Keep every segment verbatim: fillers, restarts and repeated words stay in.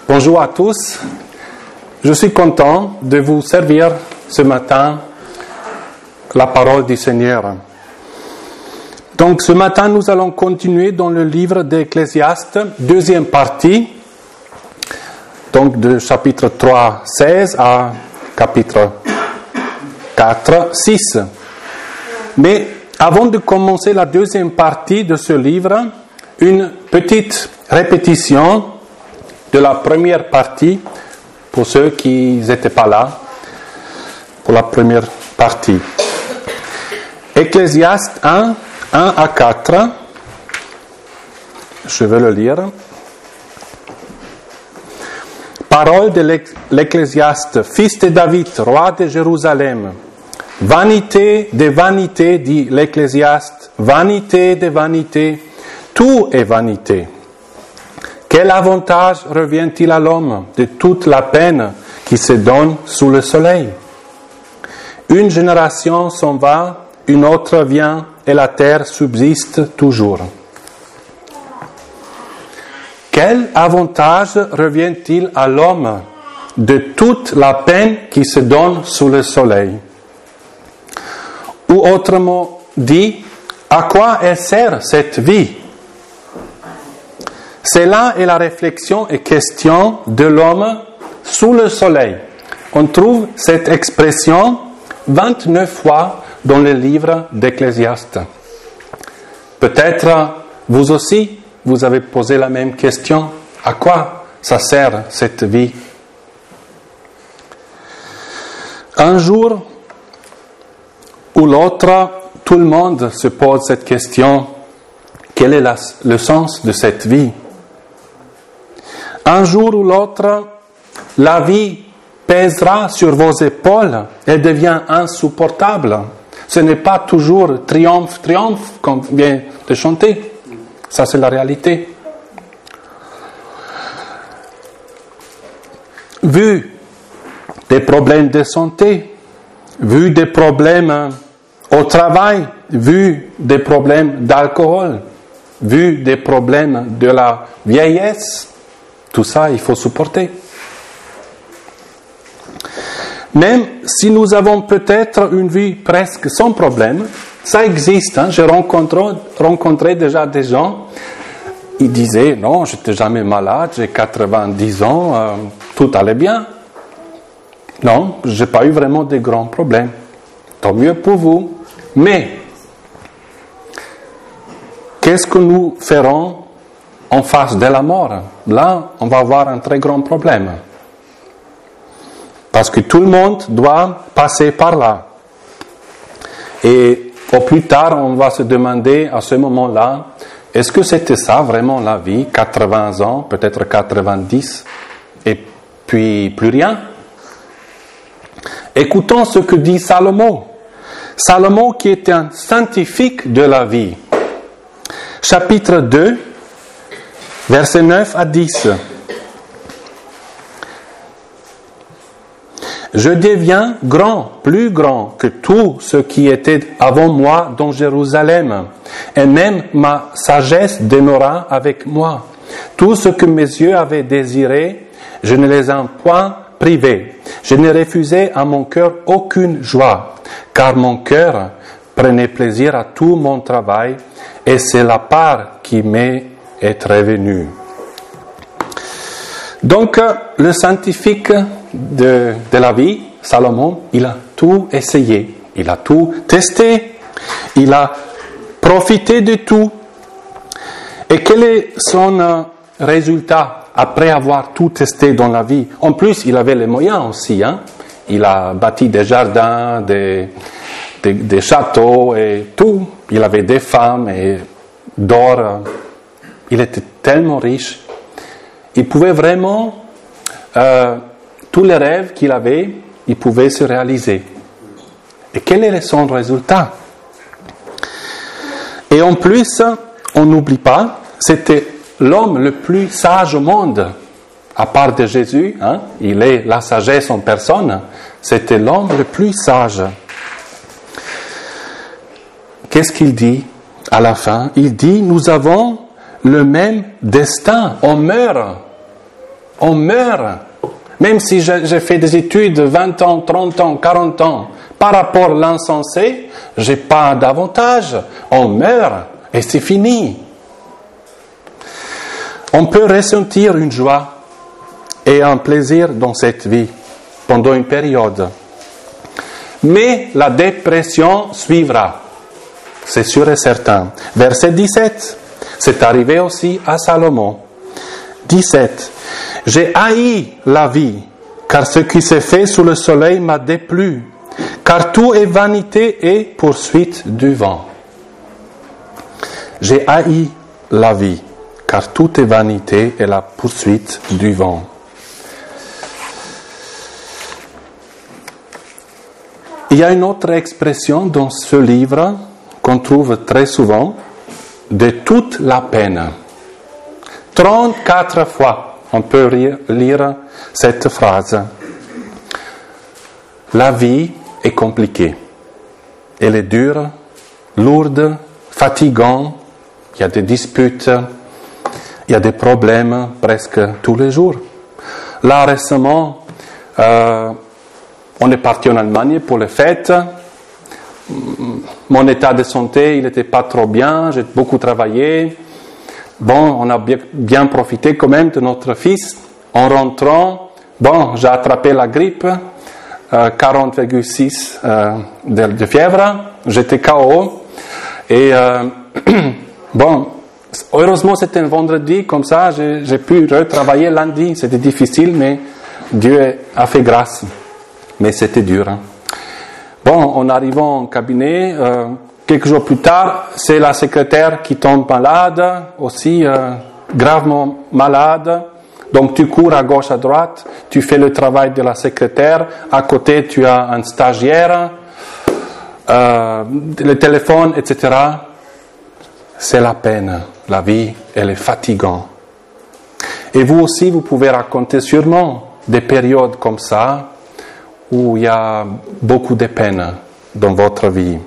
Bonjour à tous. Je suis content de vous servir ce matin la parole du Seigneur. Donc ce matin, nous allons continuer dans le livre d'Ecclésiaste, deuxième partie, donc de chapitre trois, seize à chapitre quatre, six. Mais avant de commencer la deuxième partie de ce livre, une petite répétition de la première partie, pour ceux qui n'étaient pas là, pour la première partie. Ecclésiaste un, un à quatre, je vais le lire. Parole de l'Ecclésiaste, fils de David, roi de Jérusalem. Vanité de vanité, dit l'Ecclésiaste, vanité de vanité, tout est vanité. Quel avantage revient-il à l'homme de toute la peine qui se donne sous le soleil? Une génération s'en va, une autre vient, et la terre subsiste toujours. Quel avantage revient-il à l'homme de toute la peine qui se donne sous le soleil? Ou autrement dit, à quoi elle sert cette vie? C'est là est la réflexion et question de l'homme sous le soleil. On trouve cette expression vingt-neuf fois dans le livre d'Ecclésiaste. Peut-être vous aussi, vous avez posé la même question. À quoi ça sert cette vie? Un jour ou l'autre, tout le monde se pose cette question. Quel est la, le sens de cette vie? Un jour ou l'autre, la vie pèsera sur vos épaules et devient insupportable. Ce n'est pas toujours triomphe, triomphe, comme vient de chanter. Ça, c'est la réalité. Vu des problèmes de santé, vu des problèmes au travail, vu des problèmes d'alcool, vu des problèmes de la vieillesse, tout ça, il faut supporter. Même si nous avons peut-être une vie presque sans problème, ça existe. Hein? J'ai rencontré, rencontré déjà des gens, ils disaient, non, je n'étais jamais malade, j'ai quatre-vingt-dix ans, euh, tout allait bien. Non, je n'ai pas eu vraiment de grands problèmes. Tant mieux pour vous. Mais, qu'est-ce que nous ferons en face de la mort? Là, on va avoir un très grand problème. Parce que tout le monde doit passer par là. Et au plus tard, on va se demander à ce moment-là, est-ce que c'était ça vraiment la vie? quatre-vingts ans, peut-être quatre-vingt-dix, et puis plus rien? Écoutons ce que dit Salomon. Salomon qui est un scientifique de la vie. Chapitre deux, versets neuf à dix. Je deviens grand, plus grand que tout ce qui était avant moi dans Jérusalem, et même ma sagesse demeura avec moi. Tout ce que mes yeux avaient désiré, je ne les ai point privés. Je ne refusais à mon cœur aucune joie, car mon cœur prenait plaisir à tout mon travail, et c'est la part qui m'est revenue. Donc, le scientifique de, de la vie, Salomon, il a tout essayé, il a tout testé, il a profité de tout. Et quel est son euh, résultat après avoir tout testé dans la vie? En plus, il avait les moyens aussi. Hein? Il a bâti des jardins, des, des, des châteaux et tout. Il avait des femmes et d'or. Il était tellement riche. Il pouvait vraiment, euh, tous les rêves qu'il avait, il pouvait se réaliser. Et quel est son résultat? Et en plus, on n'oublie pas, c'était l'homme le plus sage au monde, à part de Jésus, hein, il est la sagesse en personne, c'était l'homme le plus sage. Qu'est-ce qu'il dit à la fin? Il dit, nous avons le même destin, on meurt. On meurt. Même si j'ai fait des études de vingt ans, trente ans, quarante ans, par rapport à l'insensé, je n'ai pas d'avantage. On meurt et c'est fini. On peut ressentir une joie et un plaisir dans cette vie pendant une période. Mais la dépression suivra. C'est sûr et certain. Verset dix-sept. C'est arrivé aussi à Salomon. dix-sept. J'ai haï la vie, car ce qui s'est fait sous le soleil m'a déplu, car tout est vanité et poursuite du vent. J'ai haï la vie, car tout est vanité et la poursuite du vent. Il y a une autre expression dans ce livre qu'on trouve très souvent, de toute la peine. trente-quatre fois. On peut lire cette phrase. La vie est compliquée. Elle est dure, lourde, fatigante. Il y a des disputes, il y a des problèmes presque tous les jours. Là, récemment, euh, on est parti en Allemagne pour les fêtes. Mon état de santé, il n'était pas trop bien. J'ai beaucoup travaillé. Bon, on a bien, bien profité quand même de notre fils. En rentrant, bon, j'ai attrapé la grippe, euh, quarante virgule six euh, de, de fièvre. J'étais K O. Et euh, bon, heureusement c'était un vendredi, comme ça j'ai, j'ai pu retravailler lundi. C'était difficile, mais Dieu a fait grâce. Mais c'était dur. Hein. Bon, en arrivant au cabinet, euh, quelques jours plus tard, c'est la secrétaire qui tombe malade, aussi euh, gravement malade. Donc tu cours à gauche, à droite, tu fais le travail de la secrétaire. À côté, tu as un stagiaire, euh, le téléphone, et cetera. C'est la peine. La vie, elle est fatigante. Et vous aussi, vous pouvez raconter sûrement des périodes comme ça, où il y a beaucoup de peine dans votre vie.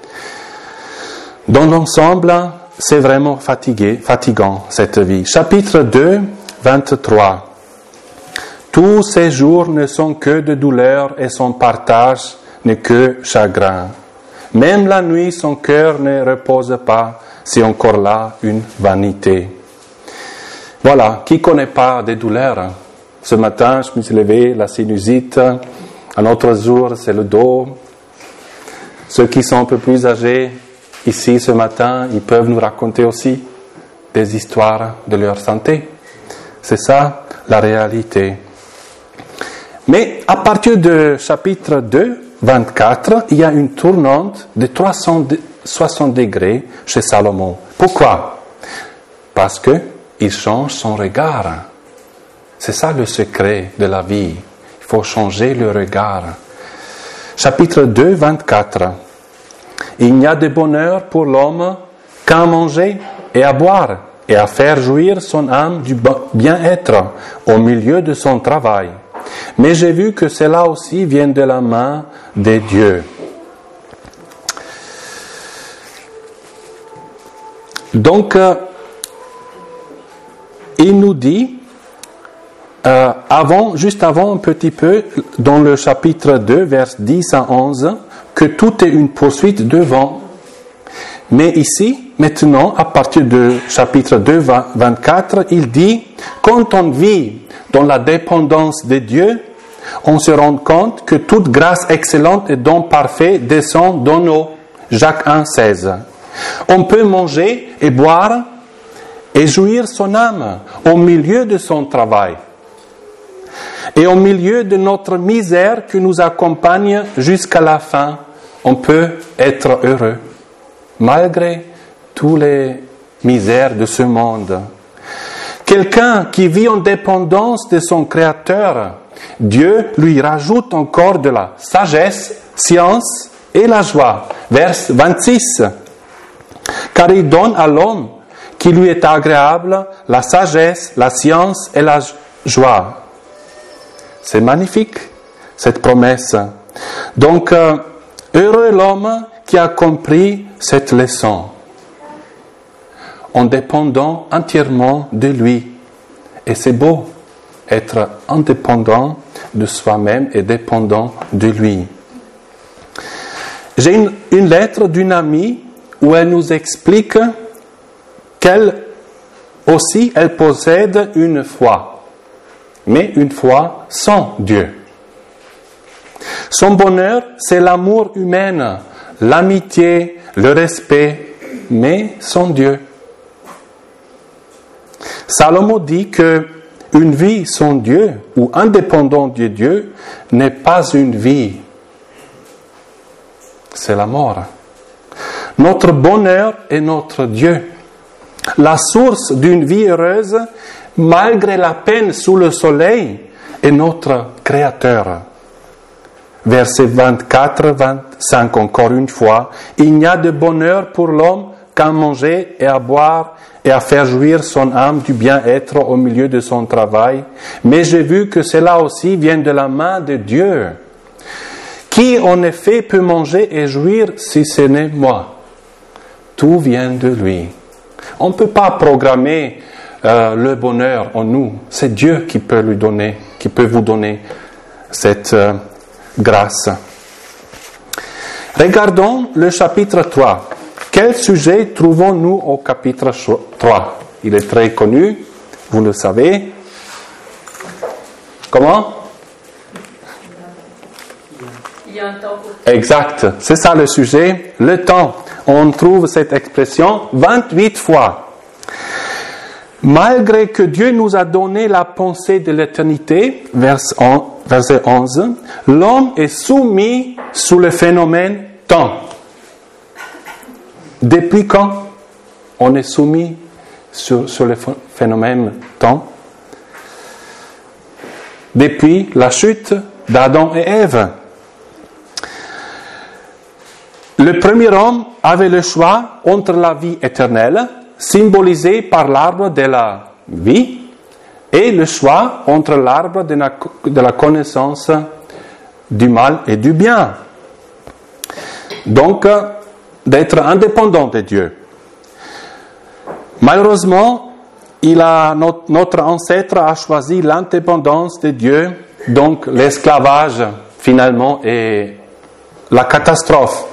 Dans l'ensemble, c'est vraiment fatigué, fatigant cette vie. Chapitre deux, vingt-trois. Tous ces jours ne sont que de douleur et son partage n'est que chagrin. Même la nuit, son cœur ne repose pas, c'est encore là une vanité. Voilà, qui ne connaît pas des douleurs? Ce matin, je me suis levé, la sinusite. Un autre jour, c'est le dos. Ceux qui sont un peu plus âgés, ici ce matin, ils peuvent nous raconter aussi des histoires de leur santé. C'est ça la réalité. Mais à partir du chapitre deux, vingt-quatre, il y a une tournante de trois cent soixante degrés chez Salomon. Pourquoi? Parce qu'il change son regard. C'est ça le secret de la vie. Il faut changer le regard. Chapitre deux, vingt-quatre. Il n'y a de bonheur pour l'homme qu'à manger et à boire et à faire jouir son âme du bien-être au milieu de son travail. Mais j'ai vu que cela aussi vient de la main de Dieu. Donc, euh, il nous dit, euh, avant, juste avant un petit peu, dans le chapitre deux, versets dix à onze, que tout est une poursuite de vent. Mais ici, maintenant, à partir du chapitre deux, vingt-quatre, il dit, quand on vit dans la dépendance de Dieu, on se rend compte que toute grâce excellente et don parfait descend dans nous. Jacques un, seize. On peut manger et boire et jouir son âme au milieu de son travail. Et au milieu de notre misère qui nous accompagne jusqu'à la fin, on peut être heureux, malgré toutes les misères de ce monde. Quelqu'un qui vit en dépendance de son Créateur, Dieu lui rajoute encore de la sagesse, science et la joie. Verset vingt-six. Car il donne à l'homme qui lui est agréable la sagesse, la science et la joie. C'est magnifique, cette promesse. Donc, euh, heureux l'homme qui a compris cette leçon, en dépendant entièrement de lui. Et c'est beau, être indépendant de soi-même et dépendant de lui. J'ai une, une lettre d'une amie où elle nous explique qu'elle aussi, elle possède une foi, mais une foi sans Dieu. Son bonheur, c'est l'amour humain, l'amitié, le respect, mais sans Dieu. Salomon dit que une vie sans Dieu ou indépendante de Dieu n'est pas une vie. C'est la mort. Notre bonheur est notre Dieu. La source d'une vie heureuse, malgré la peine sous le soleil, est notre Créateur. Versets vingt-quatre vingt-cinq, encore une fois. Il n'y a de bonheur pour l'homme qu'à manger et à boire et à faire jouir son âme du bien-être au milieu de son travail. Mais j'ai vu que cela aussi vient de la main de Dieu. Qui en effet peut manger et jouir si ce n'est moi? Tout vient de lui. On ne peut pas programmer euh, le bonheur en nous. C'est Dieu qui peut lui donner, qui peut vous donner cette euh, grâce. Regardons le chapitre trois. Quel sujet trouvons-nous au chapitre trois? Il est très connu, vous le savez. Comment? Il y a un temps pour... Exact, c'est ça le sujet, le temps. On trouve cette expression vingt-huit fois. Malgré que Dieu nous a donné la pensée de l'éternité, verset onze, l'homme est soumis sous le phénomène temps. Depuis quand on est soumis sur, sur le phénomène temps? Depuis la chute d'Adam et Ève. Le premier homme avait le choix entre la vie éternelle, symbolisée par l'arbre de la vie, et le choix entre l'arbre de la, de la connaissance du mal et du bien. Donc, d'être indépendant de Dieu. Malheureusement, il a, notre, notre ancêtre a choisi l'indépendance de Dieu, donc l'esclavage, finalement, est la catastrophe.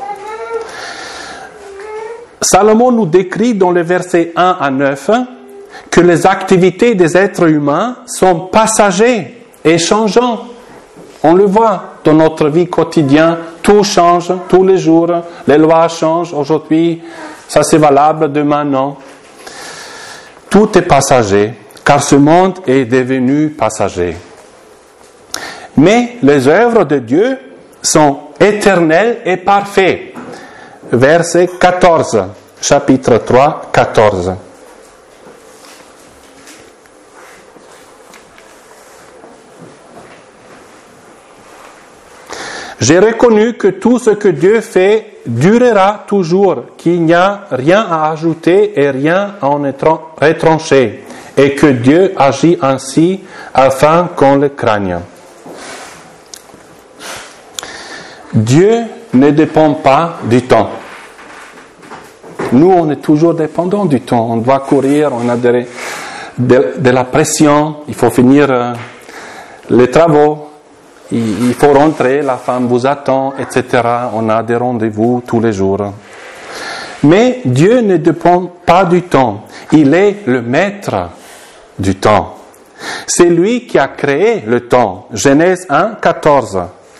Salomon nous décrit dans les versets un à neuf que les activités des êtres humains sont passagères et changeantes. On le voit dans notre vie quotidienne, tout change tous les jours, les lois changent aujourd'hui, ça c'est valable demain non. Tout est passager, car ce monde est devenu passager. Mais les œuvres de Dieu sont éternelles et parfaites. Verset quatorze, chapitre trois, quatorze. J'ai reconnu que tout ce que Dieu fait durera toujours, qu'il n'y a rien à ajouter et rien à en retrancher, et que Dieu agit ainsi afin qu'on le craigne. Dieu ne dépend pas du temps. Nous, on est toujours dépendants du temps. On doit courir, on a de, de, de la pression, il faut finir euh, les travaux, il, il faut rentrer, la femme vous attend, et cetera. On a des rendez-vous tous les jours. Mais Dieu ne dépend pas du temps. Il est le maître du temps. C'est lui qui a créé le temps. Genèse un, quatorze.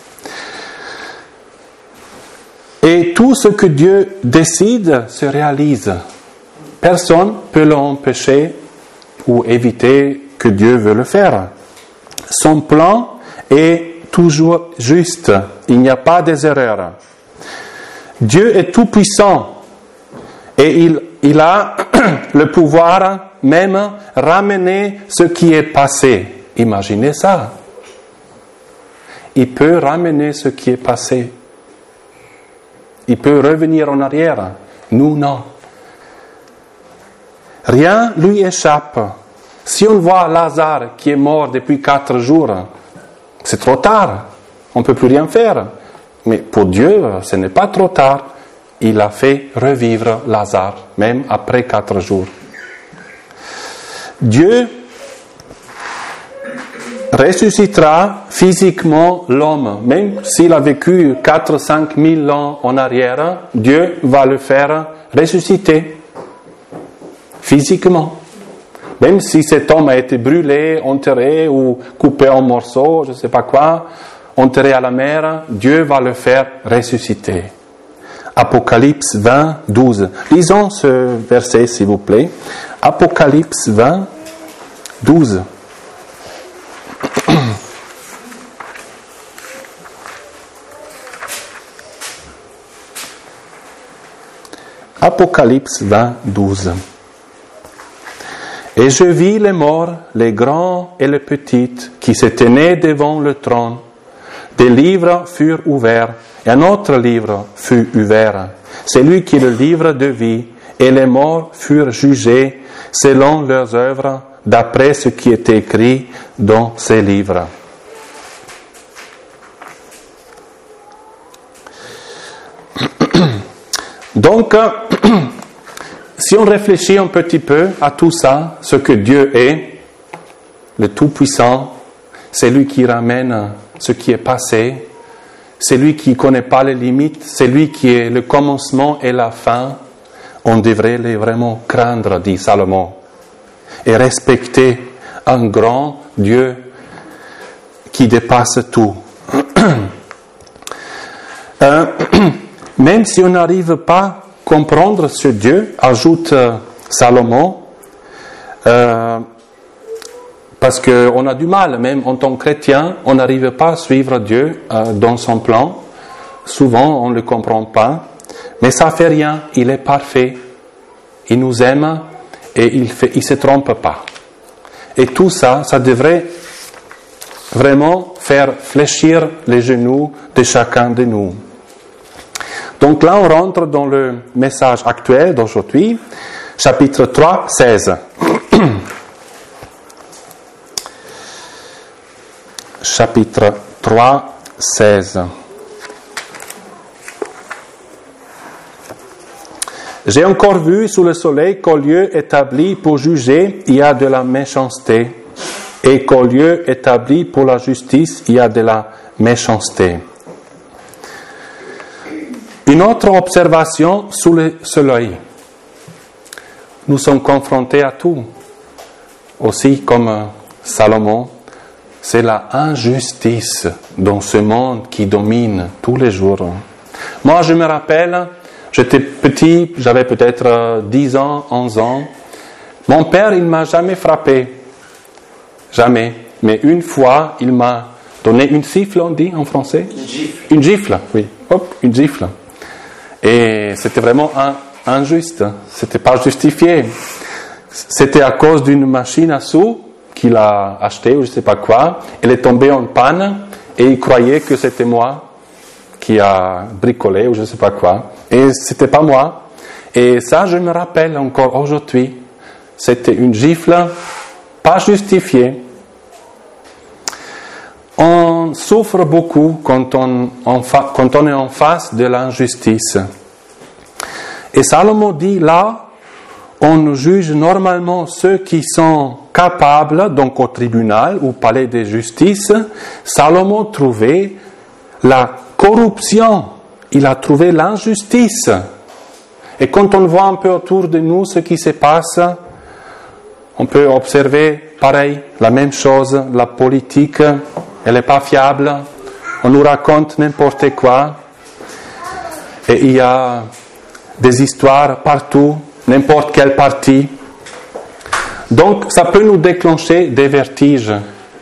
Et tout ce que Dieu décide se réalise. Personne ne peut l'empêcher ou éviter que Dieu veut le faire. Son plan est toujours juste. Il n'y a pas des erreurs. Dieu est tout puissant et il, il a le pouvoir même ramener ce qui est passé. Imaginez ça. Il peut ramener ce qui est passé. Il peut revenir en arrière. Nous, non. Rien lui échappe. Si on voit Lazare qui est mort depuis quatre jours, c'est trop tard. On ne peut plus rien faire. Mais pour Dieu, ce n'est pas trop tard. Il a fait revivre Lazare, même après quatre jours. Dieu ressuscitera physiquement l'homme. Même s'il a vécu quatre à cinq mille ans en arrière, Dieu va le faire ressusciter physiquement. Même si cet homme a été brûlé, enterré ou coupé en morceaux, je ne sais pas quoi, enterré à la mer, Dieu va le faire ressusciter. Apocalypse vingt, douze. Lisons ce verset, s'il vous plaît. Apocalypse vingt, douze. Apocalypse vingt, douze. Et je vis les morts, les grands et les petits, qui se tenaient devant le trône. Des livres furent ouverts, et un autre livre fut ouvert, celui qui est le livre de vie, et les morts furent jugés selon leurs œuvres, d'après ce qui est écrit dans ces livres. Donc, si on réfléchit un petit peu à tout ça, ce que Dieu est, le Tout-Puissant, c'est lui qui ramène ce qui est passé, c'est lui qui ne connaît pas les limites, c'est lui qui est le commencement et la fin, on devrait les vraiment craindre, dit Salomon, et respecter un grand Dieu qui dépasse tout. euh, même si on n'arrive pas à comprendre ce Dieu, ajoute euh, Salomon, euh, parce qu'on a du mal, même en tant que chrétien, on n'arrive pas à suivre Dieu euh, dans son plan. Souvent, on ne le comprend pas. Mais ça ne fait rien, il est parfait. Il nous aime et il ne il se trompe pas. Et tout ça, ça devrait vraiment faire fléchir les genoux de chacun de nous. Donc là, on rentre dans le message actuel d'aujourd'hui, chapitre trois, seize. Chapitre trois, seize. J'ai encore vu sous le soleil qu'au lieu établi pour juger, il y a de la méchanceté, et qu'au lieu établi pour la justice, il y a de la méchanceté. Une autre observation sous le soleil. Nous sommes confrontés à tout. Aussi, comme Salomon, c'est la injustice dans ce monde qui domine tous les jours. Moi, je me rappelle, j'étais petit, j'avais peut-être dix ans, onze ans. Mon père, il ne m'a jamais frappé. Jamais. Mais une fois, il m'a donné une siffle, on dit en français ? Une gifle. Une gifle, oui. Hop, une gifle. Et c'était vraiment un, injuste. C'était pas justifié. C'était à cause d'une machine à sous qu'il a achetée ou je sais pas quoi. Elle est tombée en panne et il croyait que c'était moi qui a bricolé ou je sais pas quoi. Et c'était pas moi. Et ça, je me rappelle encore aujourd'hui. C'était une gifle pas justifiée. On souffre beaucoup quand on, on fa, quand on est en face de l'injustice. Et Salomon dit là, on juge normalement ceux qui sont capables, donc au tribunal ou au palais de justice. Salomon trouvait la corruption, il a trouvé l'injustice. Et quand on voit un peu autour de nous ce qui se passe, on peut observer pareil, la même chose, la politique, elle n'est pas fiable, on nous raconte n'importe quoi, et il y a des histoires partout, n'importe quel parti. Donc ça peut nous déclencher des vertiges,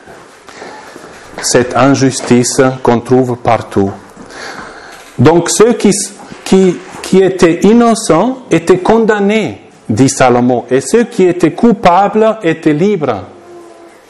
cette injustice qu'on trouve partout. Donc ceux qui, qui, qui étaient innocents étaient condamnés, dit Salomon, et ceux qui étaient coupables étaient libres. Pourquoi ?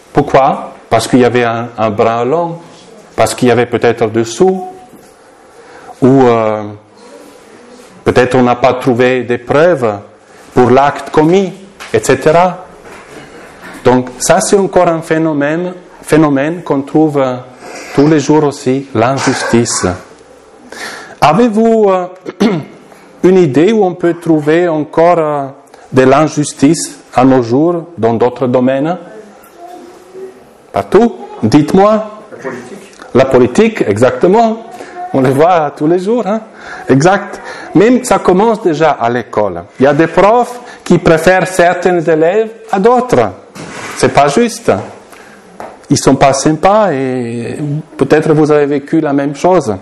Parce qu'il y avait un, un bras long, parce qu'il y avait peut-être des sous, ou euh, peut-être on n'a pas trouvé des preuves pour l'acte commis, et cetera. Donc ça c'est encore un phénomène, phénomène qu'on trouve euh, tous les jours aussi, l'injustice. Avez-vous euh, une idée où on peut trouver encore euh, de l'injustice à nos jours dans d'autres domaines ? Partout ? Dites-moi. La politique. La politique, exactement. On le voit tous les jours. Hein? Exact. Même ça commence déjà à l'école. Il y a des profs qui préfèrent certains élèves à d'autres. C'est pas juste. Ils sont pas sympas et peut-être vous avez vécu la même chose.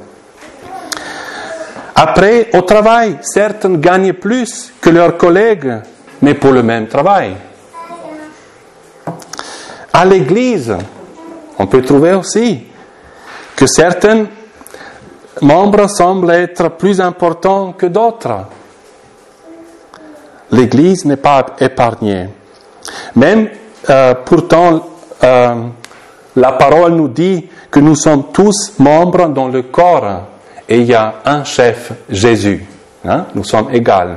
Après, au travail, certains gagnent plus que leurs collègues, mais pour le même travail. À l'église, on peut trouver aussi que certains membres semblent être plus importants que d'autres. L'église n'est pas épargnée. Même, euh, pourtant, euh, la parole nous dit que nous sommes tous membres dans le corps et il y a un chef, Jésus. Hein? Nous sommes égaux.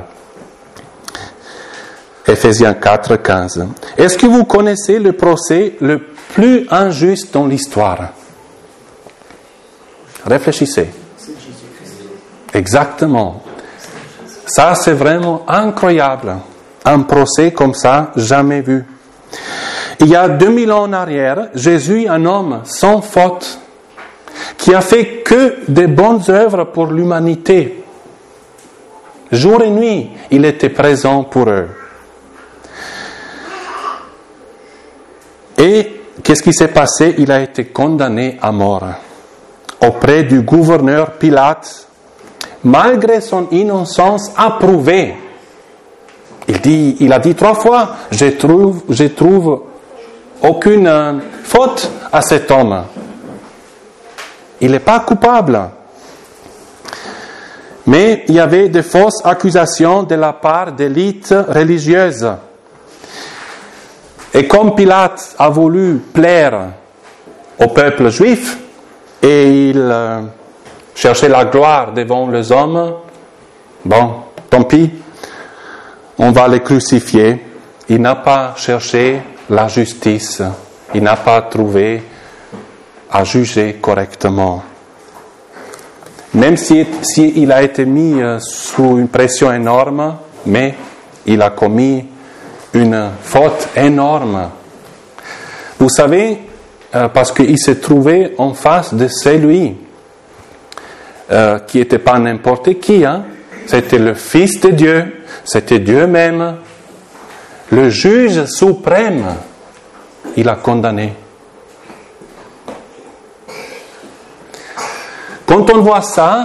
Éphésiens quatre, quinze. Est-ce que vous connaissez le procès le plus injuste dans l'histoire? Réfléchissez. Exactement. Ça, c'est vraiment incroyable. Un procès comme ça, jamais vu. Il y a deux mille ans en arrière, Jésus, un homme sans faute, qui a fait que des bonnes œuvres pour l'humanité. Jour et nuit, il était présent pour eux. Et qu'est-ce qui s'est passé? Il a été condamné à mort auprès du gouverneur Pilate, malgré son innocence approuvée. Il, dit, il a dit trois fois, je trouve, je trouve aucune euh, faute à cet homme. Il n'est pas coupable. Mais il y avait de fausses accusations de la part d'élites religieuses. Et comme Pilate a voulu plaire au peuple juif, et il euh, cherchait la gloire devant les hommes, bon, tant pis, on va le crucifier. Il n'a pas cherché la justice, il n'a pas trouvé à juger correctement. Même si, si il a été mis sous une pression énorme, mais il a commis une faute énorme. Vous savez, euh, parce qu'il se trouvait en face de celui euh, qui n'était pas n'importe qui, hein? C'était le Fils de Dieu, c'était Dieu même, le juge suprême, il a condamné. Quand on voit ça,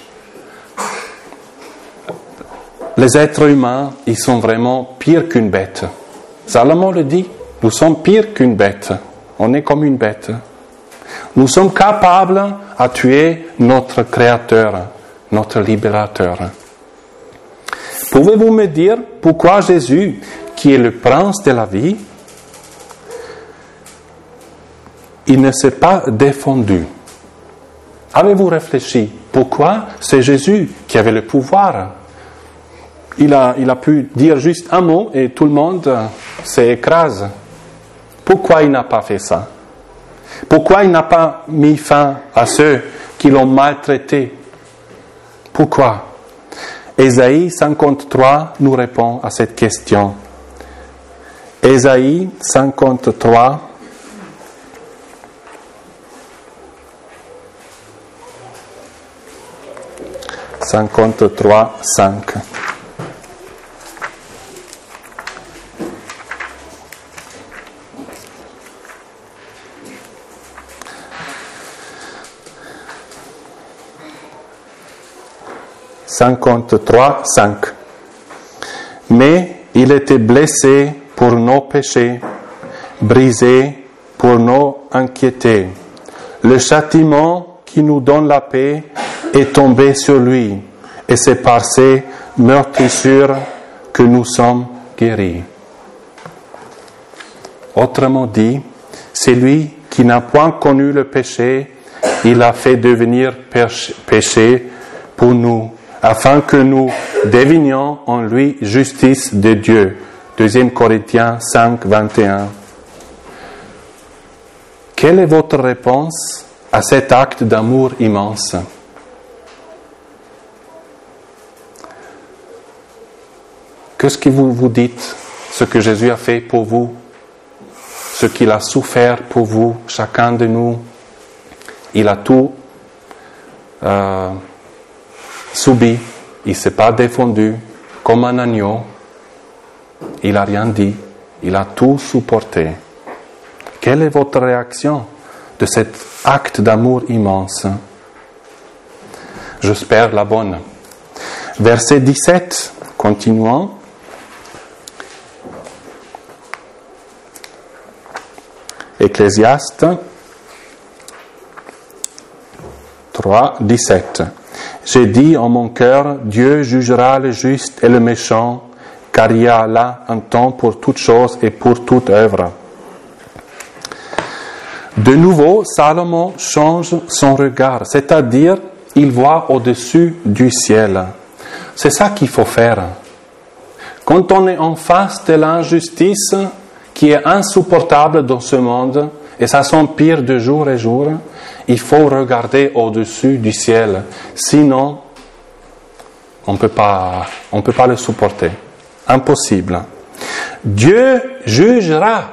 les êtres humains, ils sont vraiment pires qu'une bête. Salomon le dit, nous sommes pires qu'une bête. On est comme une bête. Nous sommes capables à tuer notre Créateur, notre Libérateur. Pouvez-vous me dire pourquoi Jésus, qui est le prince de la vie, il ne s'est pas défendu? Avez-vous réfléchi? Pourquoi c'est Jésus qui avait le pouvoir? Il a, il a pu dire juste un mot et tout le monde s'écrase. Pourquoi il n'a pas fait ça? Pourquoi il n'a pas mis fin à ceux qui l'ont maltraité? Pourquoi? Ésaïe cinquante-trois nous répond à cette question. Ésaïe cinquante-trois, cinquante-trois, cinq. cinquante-trois, cinq. Mais il était blessé pour nos péchés, brisé pour nos inquiétés. Le châtiment qui nous donne la paix est tombé sur lui, et c'est par ses meurtrissures que nous sommes guéris. Autrement dit, c'est lui qui n'a point connu le péché, il a fait devenir péché pour nous, afin que nous devenions en lui justice de Dieu. deux Corinthiens cinq, vingt et un. Quelle est votre réponse à cet acte d'amour immense? Qu'est-ce que vous vous dites, ce que Jésus a fait pour vous? ce qu'il a souffert pour vous, chacun de nous. Il a tout euh, subi, il ne s'est pas défendu comme un agneau, il n'a rien dit, il a tout supporté. Quelle est votre réaction de cet acte d'amour immense? J'espère la bonne. Verset dix-sept, continuons. Ecclésiaste trois, dix-sept. J'ai dit en mon cœur, Dieu jugera le juste et le méchant, car il y a là un temps pour toute chose et pour toute œuvre. De nouveau, Salomon change son regard, c'est-à-dire, il voit au-dessus du ciel. C'est ça qu'il faut faire. Quand on est en face de l'injustice qui est insupportable dans ce monde, et ça s'empire de jour en jour, il faut regarder au-dessus du ciel. Sinon, on ne peut pas, on peut pas le supporter. Impossible. Dieu jugera.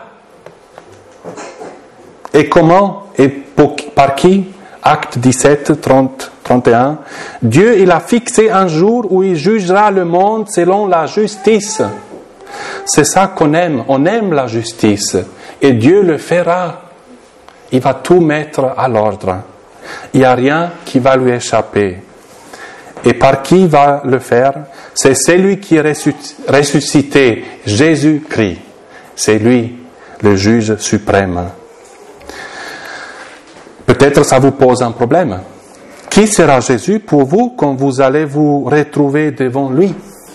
Et comment? Et pour, par qui? Acte dix-sept, trente, trente et un. Dieu, il a fixé un jour où il jugera le monde selon la justice. C'est ça qu'on aime. On aime la justice. Et Dieu le fera. Il va tout mettre à l'ordre. Il n'y a rien qui va lui échapper. Et par qui va le faire? C'est celui qui est ressuscité, Jésus-Christ. C'est lui, le juge suprême. Peut-être ça vous pose un problème. Qui sera Jésus pour vous quand vous allez vous retrouver devant lui?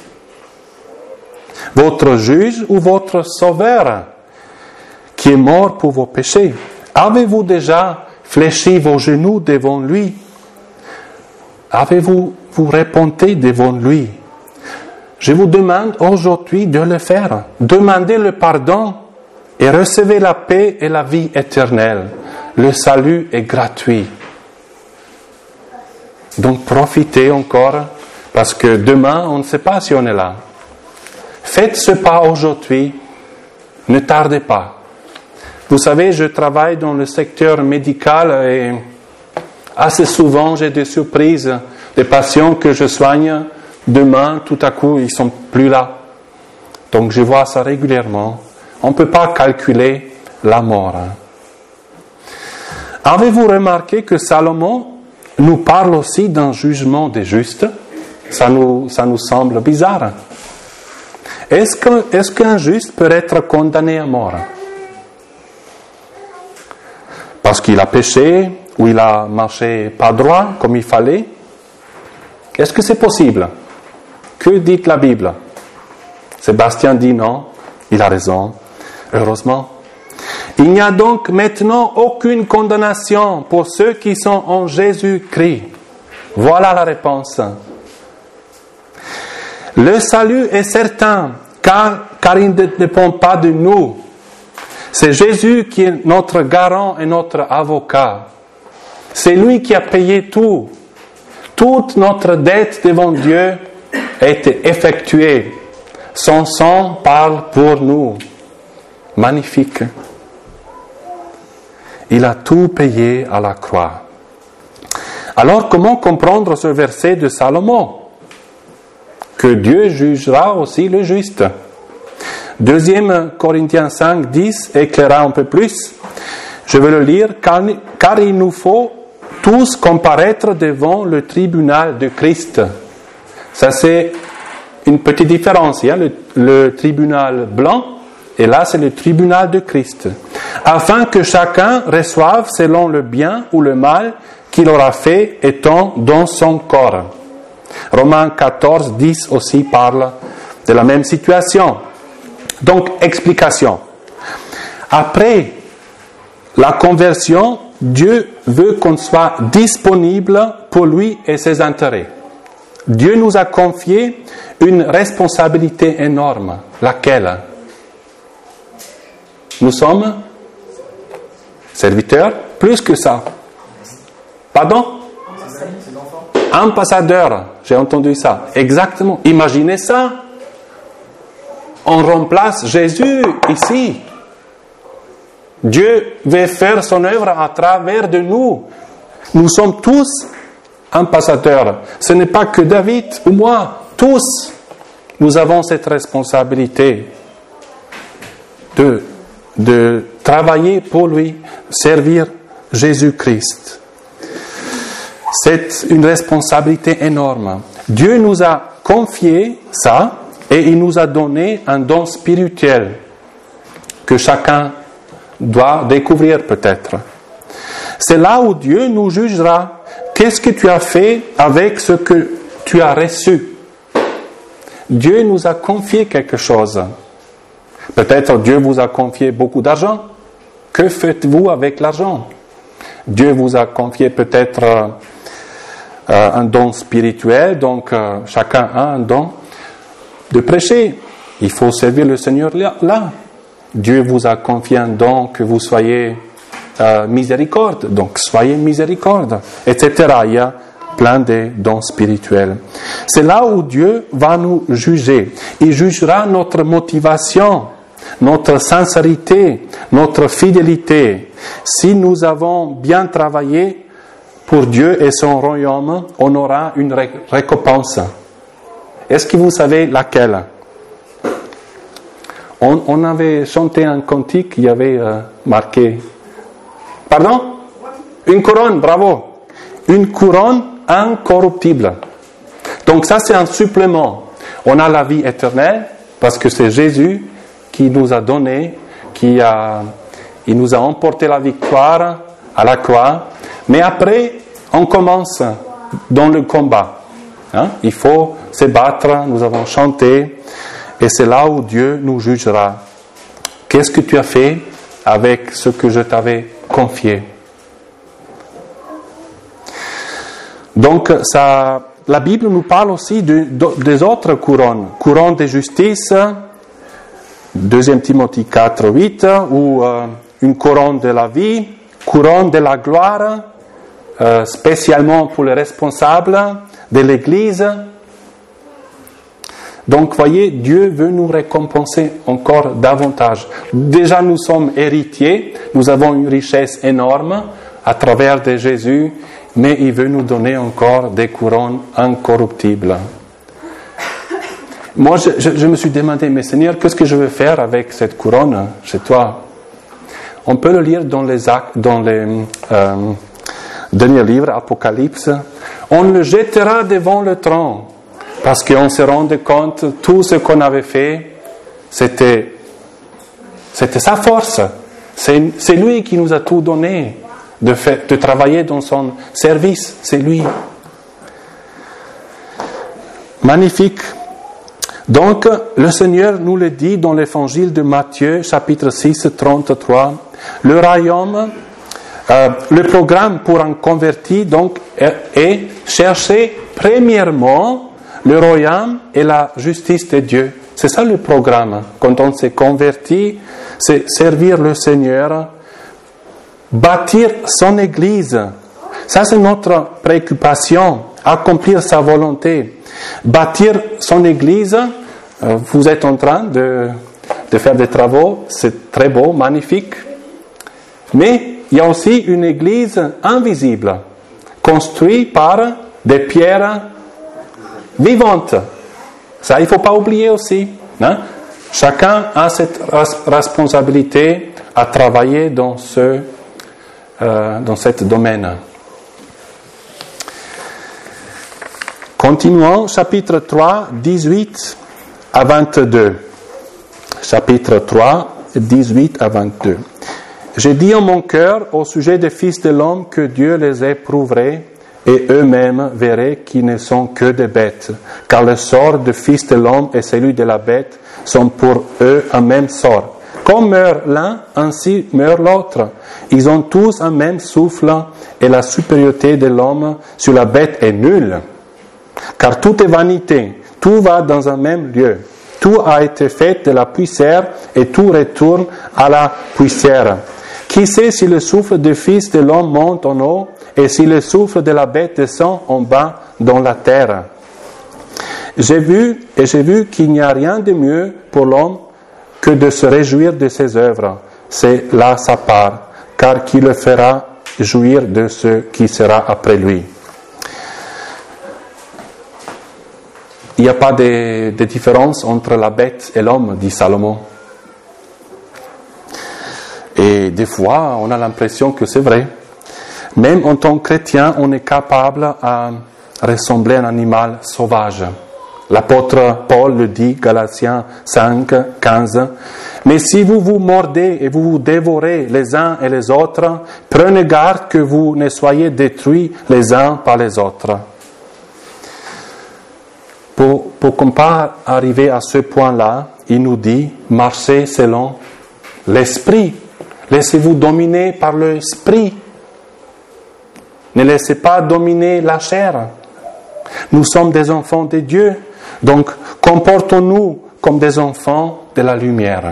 Votre juge ou votre sauveur qui est mort pour vos péchés? Avez-vous déjà fléchi vos genoux devant lui? Avez-vous vous répondu devant lui? Je vous demande aujourd'hui de le faire. Demandez le pardon et recevez la paix et la vie éternelle. Le salut est gratuit. Donc profitez encore, parce que demain, on ne sait pas si on est là. Faites ce pas aujourd'hui, ne tardez pas. Vous savez, je travaille dans le secteur médical et assez souvent j'ai des surprises, des patients que je soigne, demain, tout à coup, ils ne sont plus là. Donc je vois ça régulièrement. On ne peut pas calculer la mort. Avez-vous remarqué que Salomon nous parle aussi d'un jugement des justes? Ça nous, ça nous semble bizarre. Est-ce que, est-ce qu'un juste peut être condamné à mort? Parce qu'il a péché, ou il a marché pas droit, comme il fallait? Est-ce que c'est possible? Que dit la Bible? Sébastien dit non, il a raison, heureusement. Il n'y a donc maintenant aucune condamnation pour ceux qui sont en Jésus-Christ. Voilà la réponse. Le salut est certain, car, car il ne dépend pas de nous. C'est Jésus qui est notre garant et notre avocat. C'est lui qui a payé tout. Toute notre dette devant Dieu a été effectuée. Son sang parle pour nous. Magnifique. Il a tout payé à la croix. Alors, comment comprendre ce verset de Salomon? Que Dieu jugera aussi le juste. Deuxième Corinthiens cinq, dix éclaira un peu plus. Je vais le lire. Car, car il nous faut tous comparaître devant le tribunal de Christ. Ça, c'est une petite différence. Il y a le, le tribunal blanc, et là, c'est le tribunal de Christ. Afin que chacun reçoive selon le bien ou le mal qu'il aura fait étant dans son corps. Romains quatorze, dix aussi parle de la même situation. Donc, explication. Après la conversion, Dieu veut qu'on soit disponible pour lui et ses intérêts. Dieu nous a confié une responsabilité énorme. Laquelle? Nous sommes serviteurs, plus que ça. Pardon? Ambassadeurs, j'ai entendu ça. Exactement. Imaginez ça. On remplace Jésus ici. Dieu veut faire son œuvre à travers de nous. Nous sommes tous ambassadeurs. Ce n'est pas que David ou moi. Tous, nous avons cette responsabilité de, de travailler pour lui, servir Jésus-Christ. C'est une responsabilité énorme. Dieu nous a confié ça et il nous a donné un don spirituel que chacun doit découvrir peut-être. C'est là où Dieu nous jugera. Qu'est-ce que tu as fait avec ce que tu as reçu? Dieu nous a confié quelque chose. Peut-être Dieu vous a confié beaucoup d'argent. Que faites-vous avec l'argent? Dieu vous a confié peut-être euh, un don spirituel, donc euh, chacun a un don de prêcher. Il faut servir le Seigneur là. là. Dieu vous a confié un don que vous soyez euh, miséricorde, donc soyez miséricorde, et cetera. Il y a plein de dons spirituels. C'est là où Dieu va nous juger. Il jugera notre motivation, notre sincérité, notre fidélité. Si nous avons bien travaillé pour Dieu et son royaume, on aura une ré- récompense. Est-ce que vous savez laquelle? On, on avait chanté un cantique, il y avait euh, marqué... Pardon? Une couronne, bravo. Une couronne incorruptible. Donc ça, c'est un supplément. On a la vie éternelle, parce que c'est Jésus qui nous a donné, qui a, il nous a emporté la victoire à la croix. Mais après, on commence dans le combat. Hein? Il faut se battre, nous avons chanté, et c'est là où Dieu nous jugera. Qu'est-ce que tu as fait avec ce que je t'avais confié? Donc, ça, la Bible nous parle aussi de, de, des autres couronnes. Couronne de justice, deux Timothée quatre, huit, ou euh, une couronne de la vie, couronne de la gloire, euh, spécialement pour les responsables de l'Église. Donc, voyez, Dieu veut nous récompenser encore davantage. Déjà, nous sommes héritiers, nous avons une richesse énorme à travers de Jésus, mais il veut nous donner encore des couronnes incorruptibles. Moi, je, je, je me suis demandé, mais Seigneur, qu'est-ce que je vais faire avec cette couronne chez toi? On peut le lire dans les actes, dans les euh, derniers livres, Apocalypse. On le jettera devant le trône, parce qu'on se rendait compte, tout ce qu'on avait fait, c'était, c'était sa force. C'est, c'est lui qui nous a tout donné. De, faire, de travailler dans son service, c'est lui. Magnifique. Donc, le Seigneur nous le dit dans l'évangile de Matthieu, chapitre six, trente-trois. Le royaume, euh, le programme pour un converti, donc, est, est chercher premièrement le royaume et la justice de Dieu. C'est ça le programme. Quand on s'est converti, c'est servir le Seigneur, bâtir son Église. Ça, c'est notre préoccupation, accomplir sa volonté. Bâtir son Église, vous êtes en train de, de faire des travaux, c'est très beau, magnifique. Mais il y a aussi une Église invisible, construite par des pierres vivantes. Ça, il ne faut pas oublier aussi. Hein? Chacun a cette responsabilité à travailler dans ce Euh, dans ce domaine. Continuons, chapitre trois, dix-huit à vingt-deux. Chapitre trois, dix-huit à vingt-deux. J'ai dit en mon cœur au sujet des fils de l'homme que Dieu les éprouverait et eux-mêmes verraient qu'ils ne sont que des bêtes, car le sort du fils de l'homme et celui de la bête sont pour eux un même sort. Comme meurt l'un, ainsi meurt l'autre. Ils ont tous un même souffle et la supériorité de l'homme sur la bête est nulle. Car tout est vanité, tout va dans un même lieu. Tout a été fait de la poussière et tout retourne à la poussière. Qui sait si le souffle du Fils de l'homme monte en haut et si le souffle de la bête descend en bas dans la terre? J'ai vu et j'ai vu qu'il n'y a rien de mieux pour l'homme que de se réjouir de ses œuvres. c'est là sa part, car qui le fera jouir de ce qui sera après lui. Il n'y a pas de, de différence entre la bête et l'homme, dit Salomon. Et des fois, on a l'impression que c'est vrai. Même en tant que chrétien, on est capable à ressembler à un animal sauvage. L'apôtre Paul le dit, Galatiens cinq, quinze. Mais si vous vous mordez et vous vous dévorez les uns et les autres, prenez garde que vous ne soyez détruits les uns par les autres. Pour, pour qu'on ne pas arriver à ce point-là, il nous dit, marchez selon l'esprit. Laissez-vous dominer par l'esprit. Ne laissez pas dominer la chair. Nous sommes des enfants de Dieu, donc comportons-nous comme des enfants de la lumière.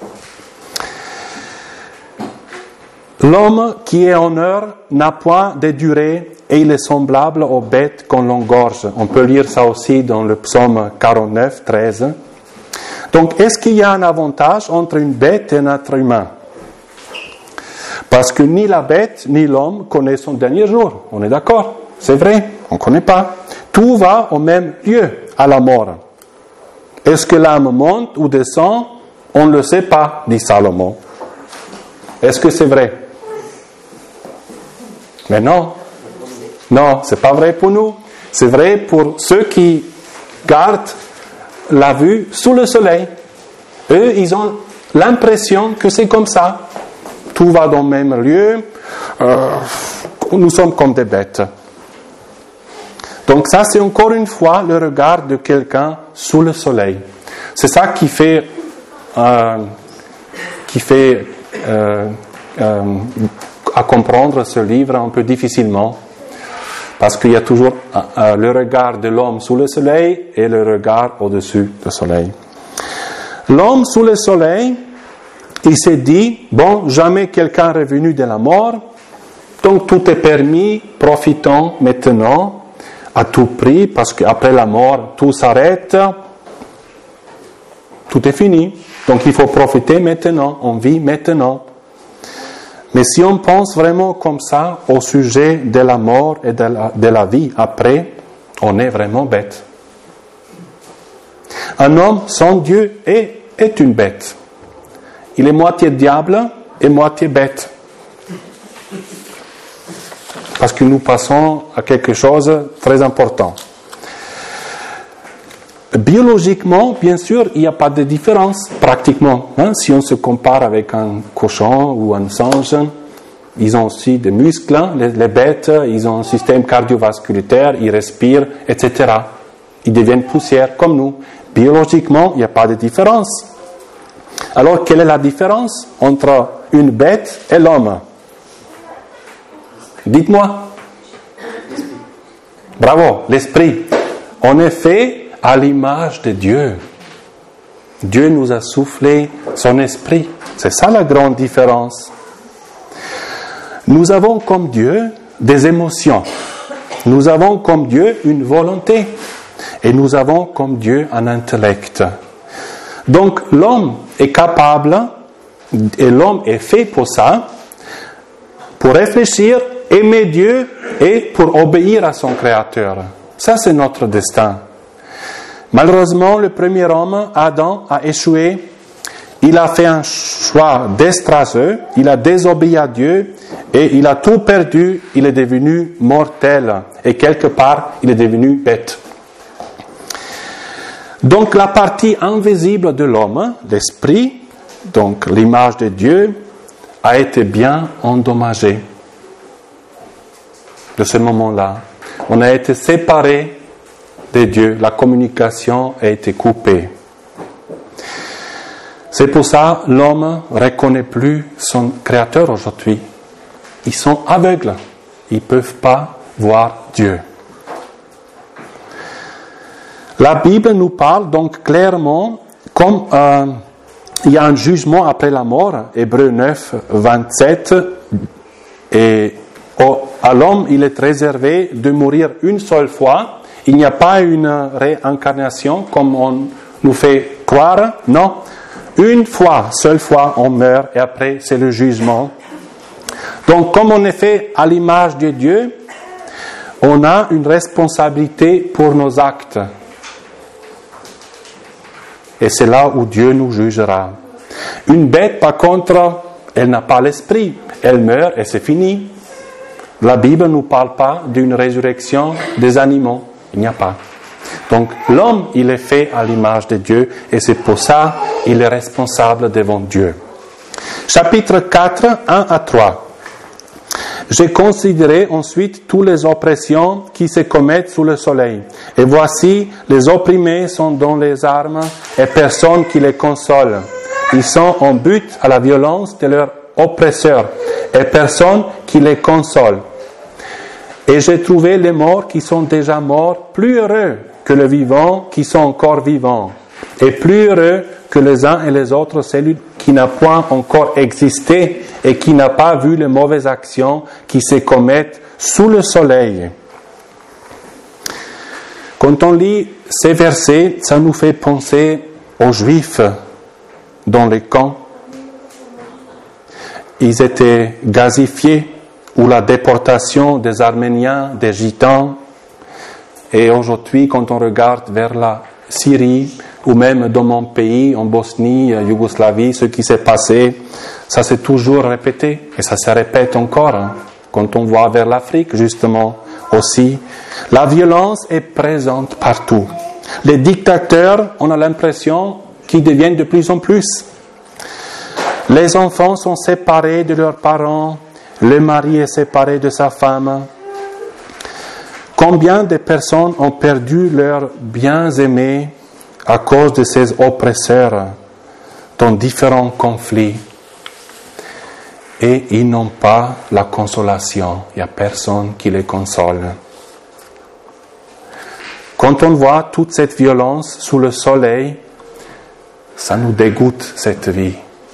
L'homme qui est en heure n'a point de durée et il est semblable aux bêtes qu'on l'engorge. On peut lire ça aussi dans le psaume quarante-neuf, treize. Donc, est-ce qu'il y a un avantage entre une bête et un être humain? Parce que ni la bête ni l'homme connaissent son dernier jour. On est d'accord? C'est vrai, on ne connaît pas. Tout va au même lieu, à la mort. Est-ce que l'âme monte ou descend? On ne le sait pas, dit Salomon. Est-ce que c'est vrai? Mais non. Non, ce n'est pas vrai pour nous. C'est vrai pour ceux qui gardent la vue sous le soleil. Eux, ils ont l'impression que c'est comme ça. Tout va dans le même lieu. Euh, nous sommes comme des bêtes. Donc ça, c'est encore une fois le regard de quelqu'un sous le soleil. C'est ça qui fait, euh, qui fait euh, euh, à comprendre ce livre un peu difficilement. Parce qu'il y a toujours euh, le regard de l'homme sous le soleil et le regard au-dessus du soleil. L'homme sous le soleil, il s'est dit, bon, jamais quelqu'un est revenu de la mort, donc tout est permis, profitons maintenant à tout prix, parce qu'après la mort, tout s'arrête, tout est fini. Donc il faut profiter maintenant, on vit maintenant. Mais si on pense vraiment comme ça au sujet de la mort et de la, de la vie après, on est vraiment bête. Un homme sans Dieu est, est une bête. Il est moitié diable et moitié bête. Parce que nous passons à quelque chose de très important. Biologiquement, bien sûr, il n'y a pas de différence, pratiquement. Hein? Si on se compare avec un cochon ou un singe, ils ont aussi des muscles, hein? les, les bêtes, ils ont un système cardiovasculaire, ils respirent, et cetera. Ils deviennent poussière comme nous. Biologiquement, il n'y a pas de différence. Alors, quelle est la différence entre une bête et l'homme? Dites-moi. Bravo, l'esprit. On est fait à l'image de Dieu. Dieu nous a soufflé son esprit. C'est ça la grande différence. Nous avons comme Dieu des émotions. Nous avons comme Dieu une volonté. Et nous avons comme Dieu un intellect. Donc l'homme est capable, et l'homme est fait pour ça, pour réfléchir, aimer Dieu et pour obéir à son Créateur. Ça, c'est notre destin. Malheureusement, le premier homme, Adam, a échoué. Il a fait un choix désastreux. Il a désobéi à Dieu et il a tout perdu. Il est devenu mortel. Et quelque part, il est devenu bête. Donc, la partie invisible de l'homme, l'esprit, donc l'image de Dieu, a été bien endommagée. De ce moment-là, on a été séparés de Dieu, la communication a été coupée. C'est pour ça que l'homme ne reconnaît plus son Créateur aujourd'hui. Ils sont aveugles, ils ne peuvent pas voir Dieu. La Bible nous parle donc clairement, comme euh, il y a un jugement après la mort, Hébreux neuf, vingt-sept, et oh, à l'homme il est réservé de mourir une seule fois. Il n'y a pas une réincarnation comme on nous fait croire, non. Une fois, seule fois, on meurt et après c'est le jugement. Donc comme on est fait à l'image de Dieu, on a une responsabilité pour nos actes. Et c'est là où Dieu nous jugera. Une bête, par contre, elle n'a pas l'esprit. Elle meurt et c'est fini. La Bible ne nous parle pas d'une résurrection des animaux. Il n'y a pas. Donc l'homme, il est fait à l'image de Dieu et c'est pour ça qu'il est responsable devant Dieu. Chapitre quatre, un à trois. J'ai considéré ensuite toutes les oppressions qui se commettent sous le soleil. Et voici, les opprimés sont dans les armes et personne qui les console. Ils sont en but à la violence de leurs oppresseurs et personne qui les console. Et j'ai trouvé les morts qui sont déjà morts plus heureux que les vivants qui sont encore vivants. Et plus heureux que les uns et les autres, celui qui n'a point encore existé et qui n'a pas vu les mauvaises actions qui se commettent sous le soleil. Quand on lit ces versets, ça nous fait penser aux Juifs dans les camps. Ils étaient gazifiés, ou la déportation des Arméniens, des Gitans. Et aujourd'hui, quand on regarde vers la Syrie, ou même dans mon pays, en Bosnie, Yougoslavie, ce qui s'est passé, ça s'est toujours répété, et ça se répète encore. Hein. Quand on voit vers l'Afrique, justement, aussi, la violence est présente partout. Les dictateurs, on a l'impression qu'ils deviennent de plus en plus. Les enfants sont séparés de leurs parents, le mari est séparé de sa femme. Combien de personnes ont perdu leurs bien-aimés à cause de ces oppresseurs dans différents conflits et ils n'ont pas la consolation. Il n'y a personne qui les console. Quand on voit toute cette violence sous le soleil, ça nous dégoûte cette vie.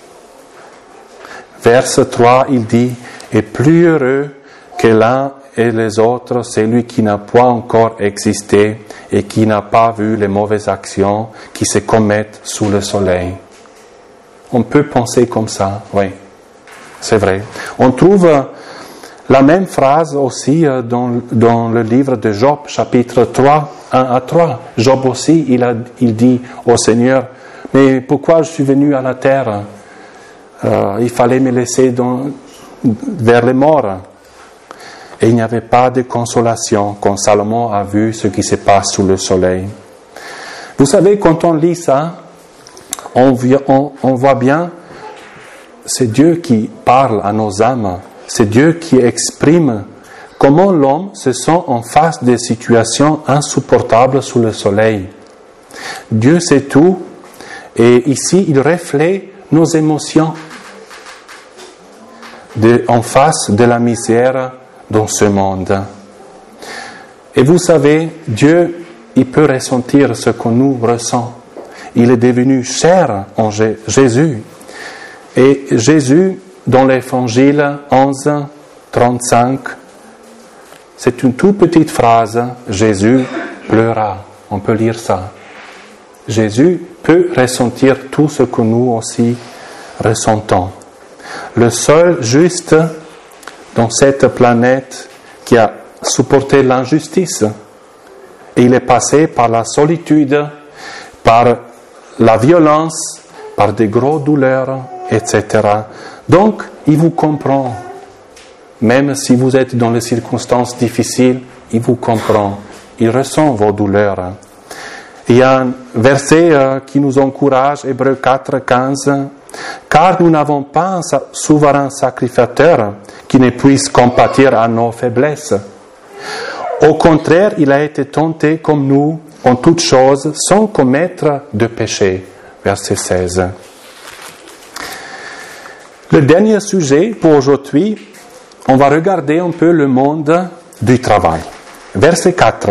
Verset trois, il dit « Et plus heureux que l'un et les autres, celui qui n'a pas encore existé et qui n'a pas vu les mauvaises actions qui se commettent sous le soleil. » On peut penser comme ça, oui, c'est vrai. On trouve la même phrase aussi dans, dans le livre de Job, chapitre trois, un à trois. Job aussi, il, a, il dit au Seigneur, « Mais pourquoi je suis venu à la terre ? Euh, il fallait me laisser dans, vers les morts. » Et il n'y avait pas de consolation quand Salomon a vu ce qui se passe sous le soleil. Vous savez, quand on lit ça, on, on, on voit bien, c'est Dieu qui parle à nos âmes. C'est Dieu qui exprime comment l'homme se sent en face des situations insupportables sous le soleil. Dieu sait tout, et ici, il reflète nos émotions de, en face de la misère dans ce monde. Et vous savez, Dieu, il peut ressentir ce que nous ressentons. Il est devenu chair en Jésus. Et Jésus, dans l'Évangile onze, trente-cinq, c'est une toute petite phrase, Jésus pleura. On peut lire ça. Jésus peut ressentir tout ce que nous aussi ressentons. Le seul juste dans cette planète qui a supporté l'injustice. Et il est passé par la solitude, par la violence, par des grosses douleurs, et cetera. Donc, il vous comprend. Même si vous êtes dans les circonstances difficiles, il vous comprend. Il ressent vos douleurs. Il y a un verset euh, qui nous encourage, Hébreux quatre, quinze. « Car nous n'avons pas un souverain sacrificateur qui ne puisse compatir à nos faiblesses. Au contraire, il a été tenté comme nous en toutes choses, sans commettre de péché. » Verset seize. Le dernier sujet pour aujourd'hui, on va regarder un peu le monde du travail. Verset quatre.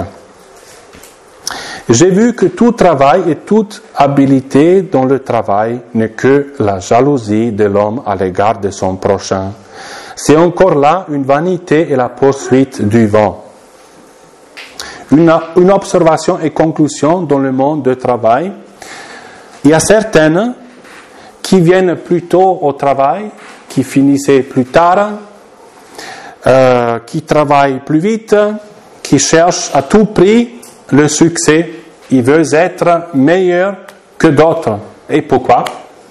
J'ai vu que tout travail et toute habileté dans le travail n'est que la jalousie de l'homme à l'égard de son prochain. C'est encore là une vanité et la poursuite du vent. Une, une observation et conclusion dans le monde du travail. Il y a certaines qui viennent plus tôt au travail, qui finissaient plus tard, euh, qui travaillent plus vite, qui cherchent à tout prix le succès. Ils veulent être meilleurs que d'autres. Et pourquoi?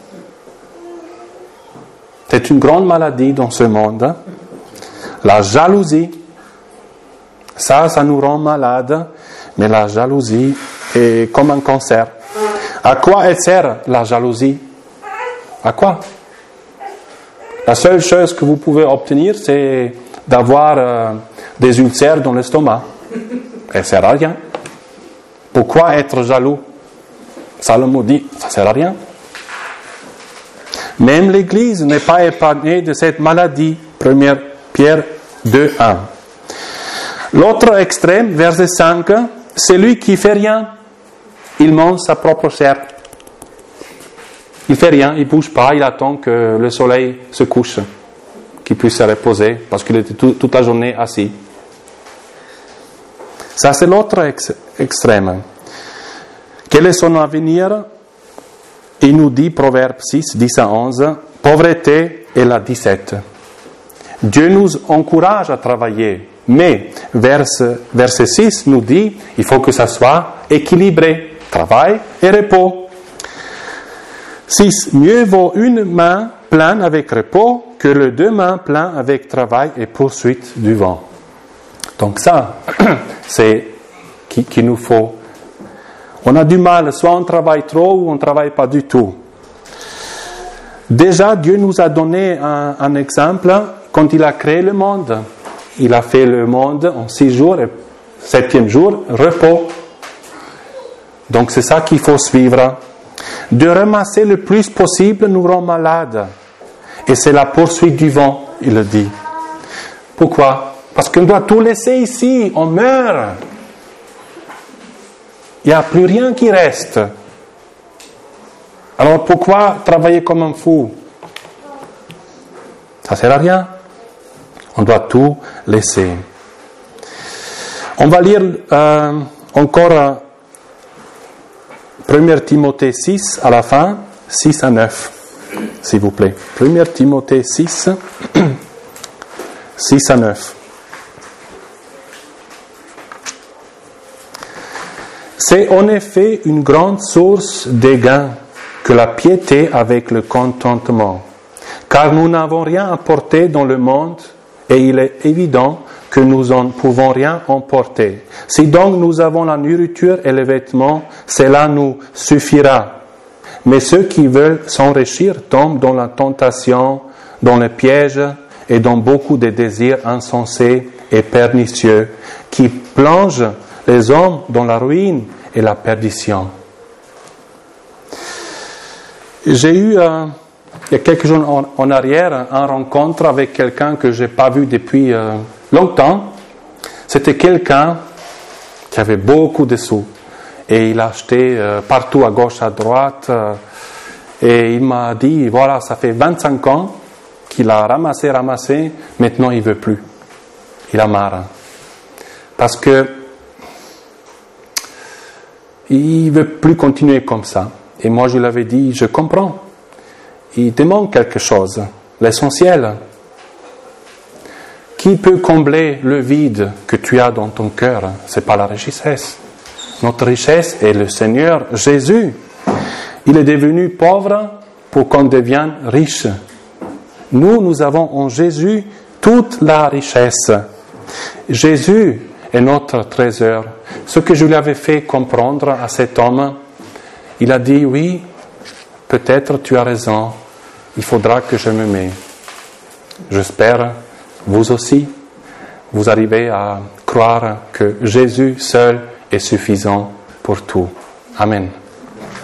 C'est une grande maladie dans ce monde. La jalousie. Ça, ça nous rend malades. Mais la jalousie est comme un cancer. À quoi elle sert, la jalousie? À quoi? La seule chose que vous pouvez obtenir, c'est d'avoir euh, des ulcères dans l'estomac. Elle ne sert à rien. Pourquoi être jaloux? Salomon dit, ça ne sert à rien. Même l'Église n'est pas épargnée de cette maladie. première Pierre deux, un. L'autre extrême, verset cinq, celui qui fait rien, il mange sa propre chair. Il fait rien, il bouge pas, il attend que le soleil se couche, qu'il puisse se reposer, parce qu'il était tout, toute la journée assis. Ça, c'est l'autre ex- extrême. Quel est son avenir? Il nous dit, Proverbe six, dix à onze, pauvreté et la dix-sept. Dieu nous encourage à travailler, mais verset, verset six nous dit, il faut que ça soit équilibré, travail et repos. six. Mieux vaut une main pleine avec repos que le deux mains pleines avec travail et poursuite du vent. Donc ça, c'est qu'il qui nous faut. On a du mal, soit on travaille trop ou on ne travaille pas du tout. Déjà, Dieu nous a donné un, un exemple quand il a créé le monde. Il a fait le monde en six jours et septième jour, repos. Donc c'est ça qu'il faut suivre. De ramasser le plus possible nous rend malades. Et c'est la poursuite du vent, il le dit. Pourquoi? Parce qu'on doit tout laisser ici, on meurt. Il n'y a plus rien qui reste. Alors pourquoi travailler comme un fou? Ça ne sert à rien. On doit tout laisser. On va lire euh, encore euh, premier Timothée six à la fin, six à neuf, s'il vous plaît. premier Timothée six, six à neuf. C'est en effet une grande source de gain que la piété avec le contentement, car nous n'avons rien apporté dans le monde et il est évident que nous ne pouvons rien emporter. Si donc nous avons la nourriture et les vêtements, cela nous suffira. Mais ceux qui veulent s'enrichir tombent dans la tentation, dans le piège et dans beaucoup de désirs insensés et pernicieux qui plongent les hommes dans la ruine et la perdition. J'ai eu, euh, il y a quelques jours en, en arrière, une rencontre avec quelqu'un que je n'ai pas vu depuis euh, longtemps. C'était quelqu'un qui avait beaucoup de sous. Et il a acheté euh, partout à gauche, à droite. Euh, et il m'a dit, voilà, ça fait vingt-cinq ans qu'il a ramassé, ramassé. Maintenant, il ne veut plus. Il a marre. Parce que il ne veut plus continuer comme ça. Et moi, je lui avais dit, je comprends. Il te manque quelque chose, l'essentiel. Qui peut combler le vide que tu as dans ton cœur? Ce n'est pas la richesse. Notre richesse est le Seigneur Jésus. Il est devenu pauvre pour qu'on devienne riche. Nous, nous avons en Jésus toute la richesse. Jésus est notre trésor. Ce que je lui avais fait comprendre à cet homme, il a dit, oui, peut-être tu as raison, il faudra que je me mette. J'espère, vous aussi, vous arrivez à croire que Jésus seul est suffisant pour tout. Amen.